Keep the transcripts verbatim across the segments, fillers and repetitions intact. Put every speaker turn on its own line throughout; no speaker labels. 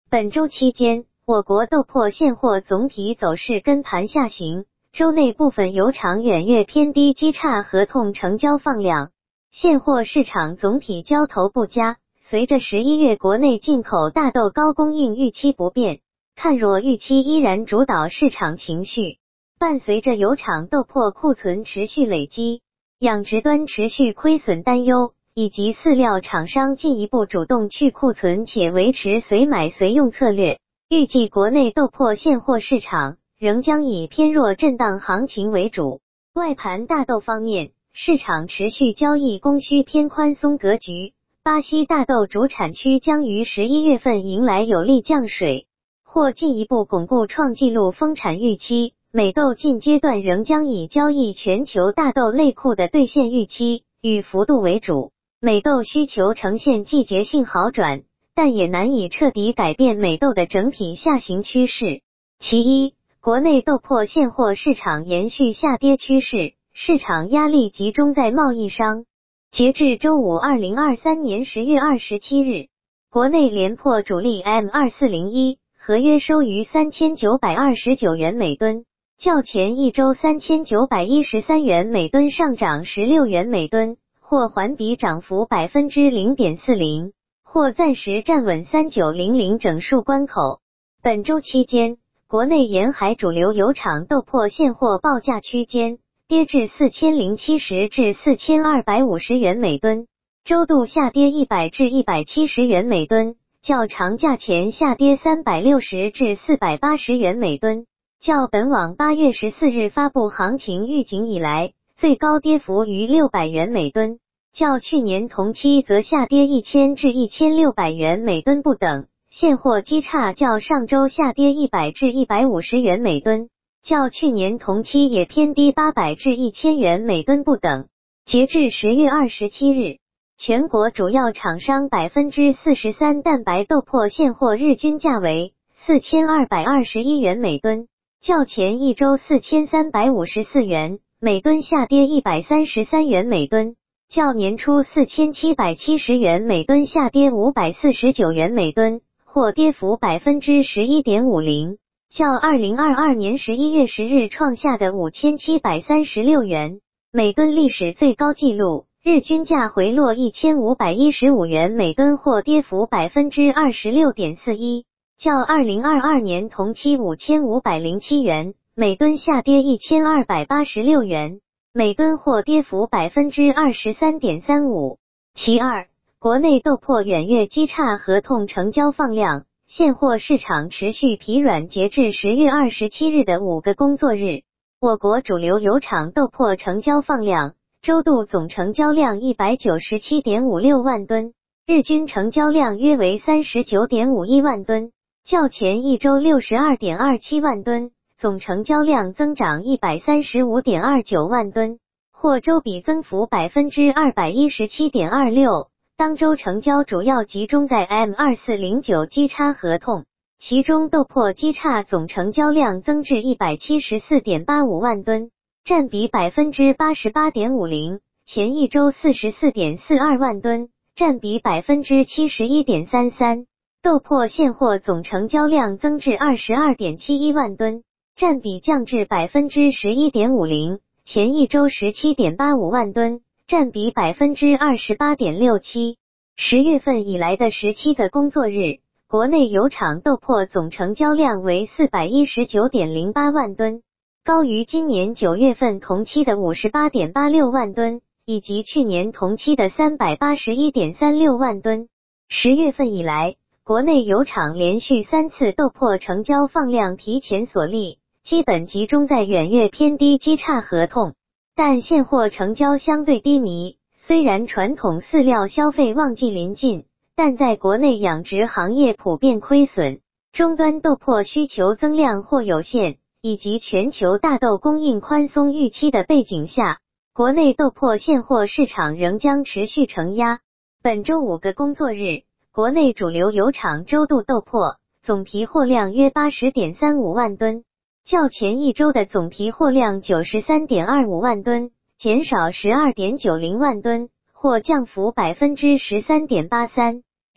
本周期间，我国豆粕现货总体走势跟盘下行，周内部分油厂远月偏低基差合同成交放量，现货市场总体交投不佳。随着十一月国内进口大豆高供应预期不变，看弱预期依然主导市场情绪。伴随着油厂豆粕库存持续累积，养殖端持续亏损担忧，以及饲料厂商进一步主动去库存且维持随买随用策略，预计国内豆粕现货市场仍将以偏弱震荡行情为主。外盘大豆方面，市场持续交易供需偏宽松格局，巴西大豆主产区将于十一月份迎来有力降水，或进一步巩固创纪录丰产预期。美豆近阶段仍将以交易全球大豆类库的兑现预期与幅度为主。美豆需求呈现季节性好转，但也难以彻底改变美豆的整体下行趋势。其一，国内豆粕现货市场延续下跌趋势，市场压力集中在贸易商。截至周五二零二三年十月二十七日，国内连粕主力 M 二四零一 合约收于三千九百二十九元每吨，较前一周三千九百一十三元每吨上涨十六元每吨，或环比涨幅 百分之零点四零， 或暂时站稳三九零零整数关口。本周期间，国内沿海主流油厂豆粕现货报价区间跌至四千零七十至四千二百五十元每吨，周度下跌一百至一百七十元每吨，较长假前下跌三百六十至四百八十元每吨，较本网八月十四日发布行情预警以来最高跌幅逾六百元每吨，较去年同期则下跌一千至一千六百元每吨不等。现货基差较上周下跌一百至一百五十元每吨，较去年同期也偏低八百至一千元每吨不等。截至十月二十七日，全国主要厂商 百分之四十三 蛋白豆粕现货日均价为四千二百二十一元每吨，较前一周四千三百五十四元每吨下跌一百三十三元每吨，较年初四千七百七十元每吨下跌五百四十九元每吨，或跌幅 百分之十一点五零， 较二零二二年十一月十日创下的五千七百三十六元每吨历史最高纪录，日均价回落一千五百一十五元每吨，或跌幅 百分之二十六点四一， 较二零二二年同期五千五百零七元每吨下跌一千二百八十六元每吨，或跌幅 百分之二十三点三五。 其二，国内豆粕远月基差合同成交放量，现货市场持续疲软。截至十月二十七日的五个工作日，我国主流油厂豆粕成交放量周度总成交量 一百九十七点五六万吨，日均成交量约为 三十九点五一万吨，较前一周 六十二点二七万吨，总成交量增长 一百三十五点二九万吨，或周比增幅 百分之二百一十七点二六。当周成交主要集中在 M 二四零九 基差合同，其中豆粕基差总成交量增至 一百七十四点八五万吨，占比 百分之八十八点五零， 前一周 四十四点四二万吨，占比 百分之七十一点三三。豆粕现货总成交量增至 二十二点七一万吨，占比降至 百分之十一点五零， 前一周 十七点八五万吨，占比 百分之二十八点六七。 十月份以来的十七个工作日，国内油厂豆粕总成交量为 四百一十九点零八万吨，高于今年九月份同期的 五十八点八六万吨，以及去年同期的 三百八十一点三六万吨。十月份以来，国内油厂连续三次豆粕成交放量提前锁利，基本集中在远月偏低基差合同，但现货成交相对低迷。虽然传统饲料消费旺季临近，但在国内养殖行业普遍亏损，终端豆粕需求增量或有限，以及全球大豆供应宽松预期的背景下，国内豆粕现货市场仍将持续承压。本周五个工作日，国内主流油厂周度豆粕总提货量约 八十点三五万吨，较前一周的总提货量 九十三点二五万吨减少 十二点九零万吨，或降幅 百分之十三点八三。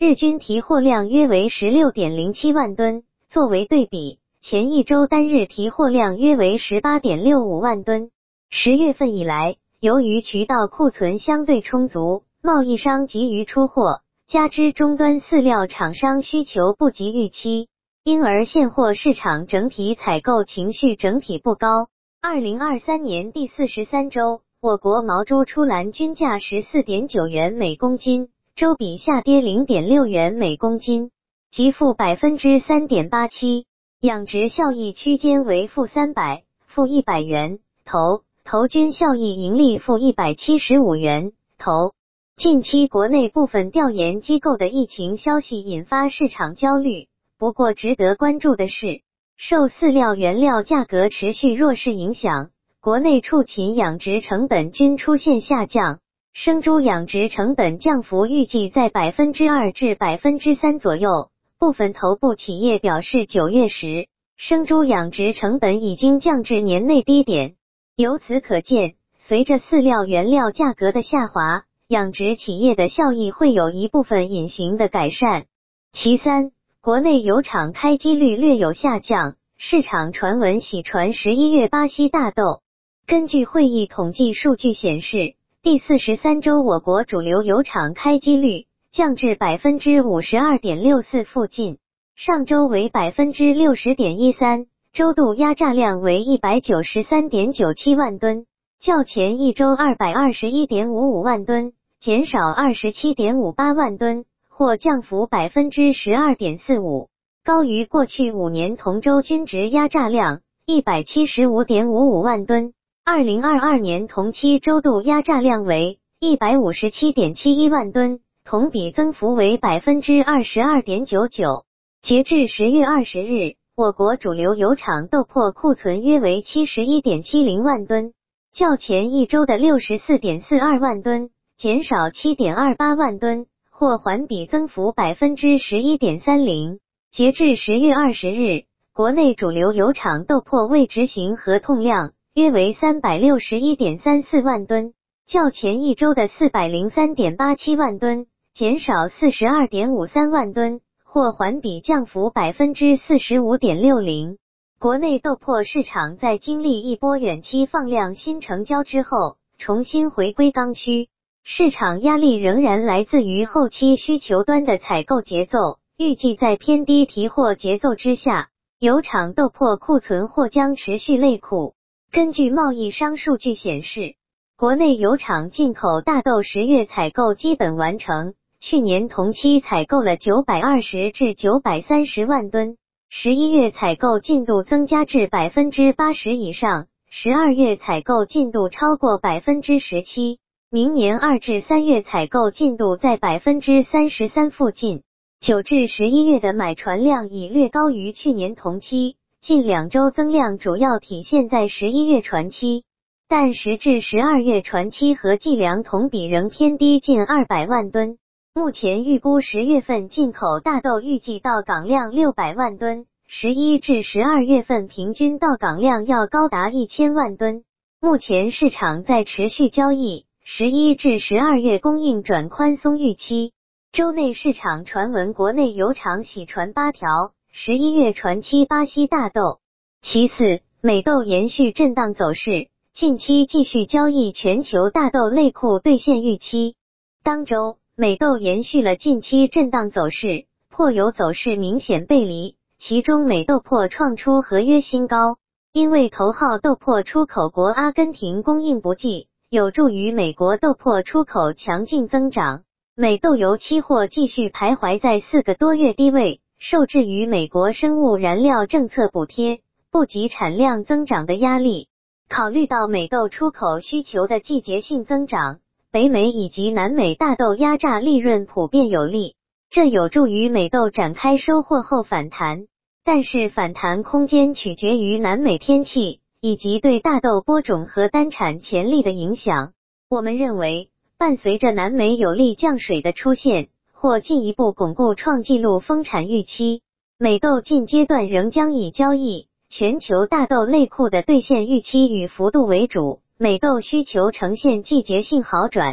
日均提货量约为 十六点零七万吨。作为对比，前一周单日提货量约为 十八点六五万吨。十月份以来，由于渠道库存相对充足，贸易商急于出货，加之终端饲料厂商需求不及预期，因而现货市场整体采购情绪整体不高。二零二三年第四十三周，我国毛猪出栏均价 十四点九元每公斤，周比下跌 零点六元每公斤，即负 百分之三点八七， 养殖效益区间为负三百、负一百元，头头均效益盈利负一百七十五元，头。近期国内部分调研机构的疫情消息引发市场焦虑，不过值得关注的是，受饲料原料价格持续弱势影响，国内畜禽养殖成本均出现下降，生猪养殖成本降幅预计在 百分之二 至 百分之三 左右。部分头部企业表示，九月时生猪养殖成本已经降至年内低点。由此可见，随着饲料原料价格的下滑，养殖企业的效益会有一部分隐形的改善。其三，国内油厂开机率略有下降，市场传闻喜传十一月巴西大豆。根据会议统计数据显示，第四十三周我国主流油厂开机率降至 百分之五十二点六四 附近，上周为 百分之六十点一三， 周度压榨量为 一百九十三点九七万吨，较前一周 二百二十一点五五万吨，减少 二十七点五八万吨，或降幅 百分之十二点四五， 高于过去五年同周均值压榨量 一百七十五点五五万吨。二零二二年同期周度压榨量为 一百五十七点七一万吨，同比增幅为 百分之二十二点九九。截至十月二十日，我国主流油厂豆粕库存约为 七十一点七零万吨，较前一周的 六十四点四二万吨，减少 七点二八万吨，或环比增幅 百分之十一点三零。截至十月二十日，国内主流油厂豆粕未执行合同量约为 三百六十一点三四万吨，较前一周的 四百零三点八七万吨，减少 四十二点五三万吨，或环比降幅 百分之四十五点六零。国内豆粕市场在经历一波远期放量新成交之后，重新回归刚需，市场压力仍然来自于后期需求端的采购节奏，预计在偏低提货节奏之下，油厂豆粕库存或将持续累库。根据贸易商数据显示，国内油厂进口大豆十月采购基本完成，去年同期采购了九百二十至九百三十万吨，十一月采购进度增加至 百分之八十 以上，十二月采购进度超过 百分之十七， 明年二至三月采购进度在 百分之三十三 附近。九至十一月的买船量已略高于去年同期，近两周增量主要体现在十一月船期，但十至十二月船期和计量同比仍偏低近二百万吨。目前预估十月份进口大豆预计到港量六百万吨，十一至十二月份平均到港量要高达一千万吨。目前市场在持续交易，十一至十二月供应转宽松预期。周内市场传闻国内油厂喜传八条，十一月传期巴西大豆。其次，美豆延续震荡走势，近期继续交易全球大豆类库兑现预期。当周，美豆延续了近期震荡走势，粕油走势明显背离，其中美豆粕创出合约新高，因为头号豆粕出口国阿根廷供应不济，有助于美国豆粕出口强劲增长。美豆油期货继续徘徊在四个多月低位，受制于美国生物燃料政策补贴，不及产量增长的压力。考虑到美豆出口需求的季节性增长，北美以及南美大豆压榨利润普遍有利，这有助于美豆展开收获后反弹。但是反弹空间取决于南美天气，以及对大豆播种和单产潜力的影响。我们认为，伴随着南美有利降水的出现，或进一步巩固创纪录丰产预期，美豆近阶段仍将以交易全球大豆类库的兑现预期与幅度为主，美豆需求呈现季节性好转。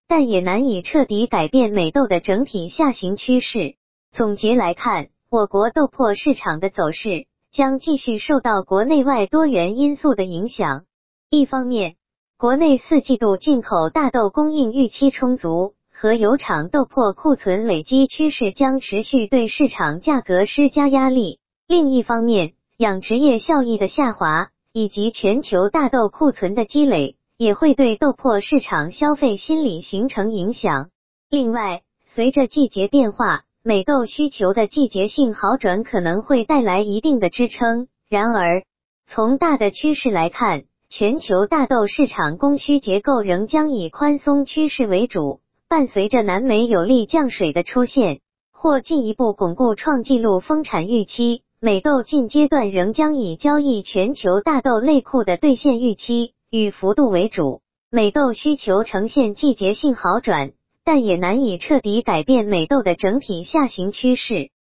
但也难以彻底改变美豆的整体下行趋势。总结来看，我国豆粕市场的走势将继续受到国内外多元因素的影响。一方面，国内四季度进口大豆供应预期充足，和油厂豆粕库存累积趋势将持续对市场价格施加压力。另一方面，养殖业效益的下滑以及全球大豆库存的积累，也会对豆粕市场消费心理形成影响。另外，随着季节变化，美豆需求的季节性好转可能会带来一定的支撑。然而，从大的趋势来看，全球大豆市场供需结构仍将以宽松趋势为主，伴随着南美有利降水的出现，或进一步巩固创纪录丰产预期，美豆近阶段仍将以交易全球大豆类库的兑现预期与幅度为主。美豆需求呈现季节性好转，但也难以彻底改变美豆的整体下行趋势。